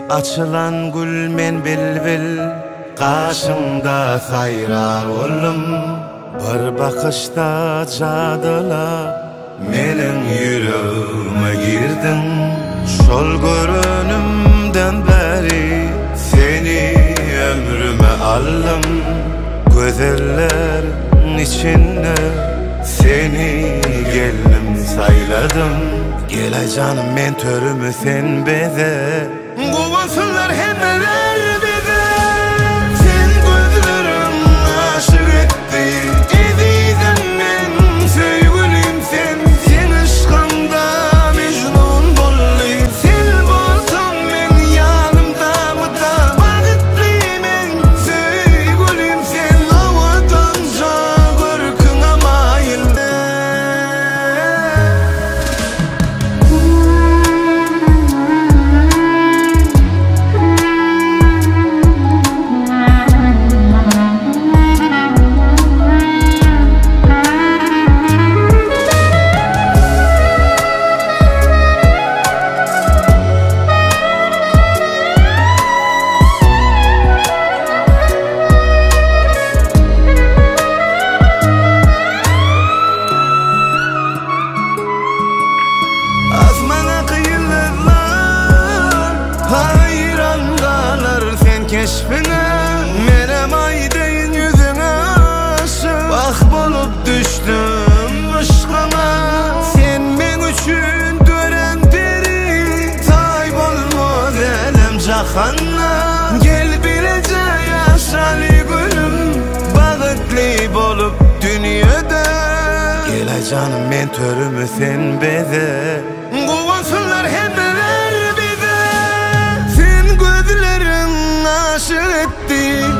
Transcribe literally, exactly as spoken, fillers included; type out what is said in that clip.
Açılan gül men bilbil, karşımda sayra oldum. Bir bakışta cadıla menin yüreğime girdin. Şol görünümden beri seni ömrüme aldım. Gözellerin içinde seni gelinim sayladım. Gele canım men törümü sen beze, kovansınlar hemmeler bize. Sen gözlerim aşık etti, ezizim men sevgilim sen. Sen aşkımda mecnun bolli, sen bolsan men yanımda mıda. Bakitliyim men sevgilim sen, avadanca görküne mayilde. Keşfine menem aydeyin yüzüne aşık, bak bolup düştüm aşkına. Sen men üçün dören biri, tay bolmaz elem cahanna. Gel bilece yaşali gülüm, bakıtli bolup dünyada. Gele canım men törümü sen beze, kovansınlar hemmeler bize. Sen gözlerin aşık etti,